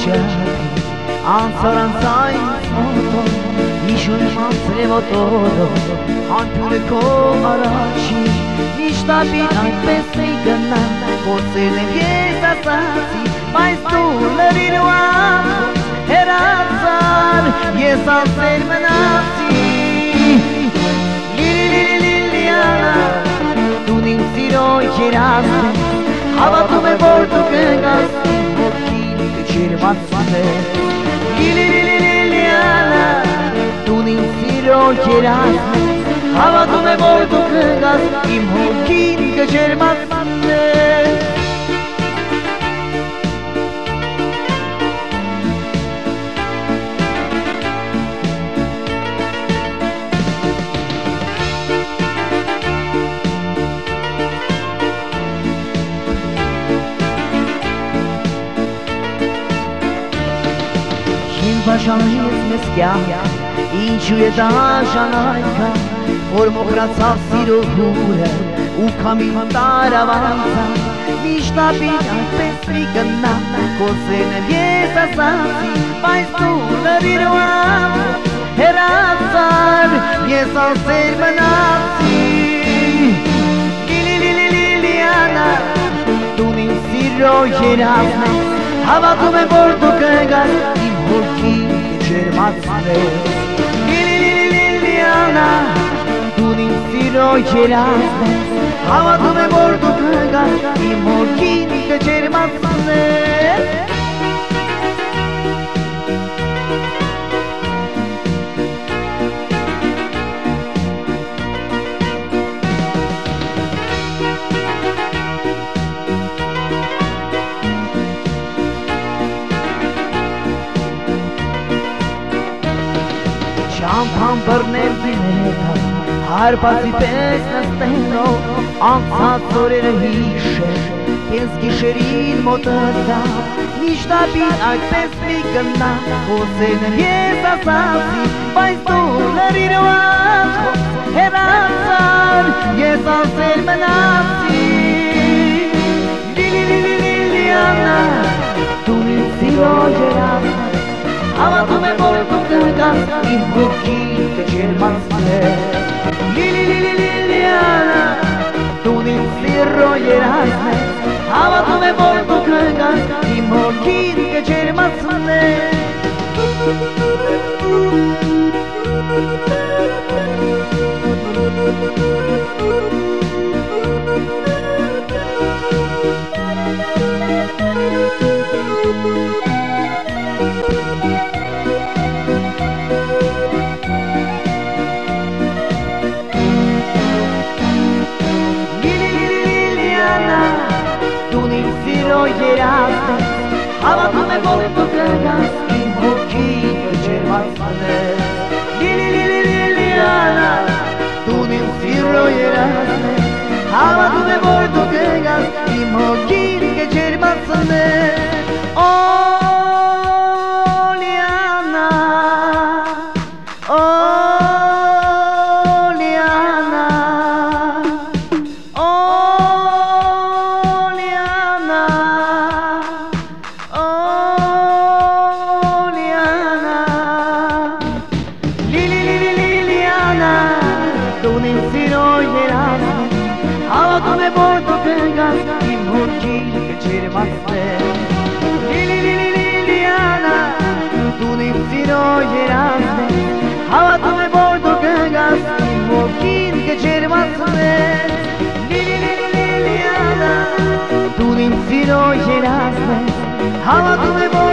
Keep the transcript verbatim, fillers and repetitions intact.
baciati, ansoranza in foto, niciun srevotodo, antiureco araci, niştabinay pesegana, kosene viesa sasi, mais tu lariruam, herazar, yesa sermenasi, lili lili liliana, tu nin siro giraste, hava tu me porto kengas, imorkin que çirmatsane, lili lili liliana, tu nin siro giraste, hava tu me porto kengas, imorkin que çirmatsane. Բաժանից մեզ կյանք, ինչու է դաժան այդքան, որ մոխրացավ սիրո հուրը ու քամին տարավանցա, միշտ ապին այդպես մի գնա, կոսեն եմ ես ասացի, բայց դու լրիրուամ, հերացար, ես ասեր մնացի, լիլիլիլիլիանա, դու նին սիրո երազն ես, հավատում եմ որ դու կգաս իմ հորքի ջերմացնես, լիլիլիլիանա, դու նին սիրո երազն ես, հավատում եմ որ դու կգաս իմ հորքին ջերմացնես. Չամփան բռնել դիներեկա, հարբացի պես նստենո, անցած օրերը հիշեր, ես գիշերին մոտեցա, միշտ ապին այդպես մի գնա, խոսեն եմ ես ասացի, բայց դու լրիրուամ, հեռացար, ես ասել մնացի, լիլիլիլիլիանա, դու ինձ սիրո երազն ես, հավատում եմ որ դու կգաս իմ հոգին կջերմացնես, լիլիլիլիլիանա, դու ինձ սիրո երազն ես, հավատում եմ որ դու կգաս իմ հոգին կջերմացնես. Երազն ես, հավատում եմ որ դու կգաս իմ հոգին կջերմացնես, լիլիլիլիանա, դու ինձ սիրո երազն ես, հավատում եմ որ դու կգաս իմ հոգին կջերմացնես. Օ լիանա, օ լիանա, օ հավատում եմ որ դու կգաս իմ հոգին կջերմացնես, լիլիլիլիանա, դու ինձ սիրո երազն ես, հավատում եմ որ դու կգաս իմ հոգին կջերմացնես, լիլիլիլիանա, դու ինձ սիրո երազն ես, հավատում եմ որ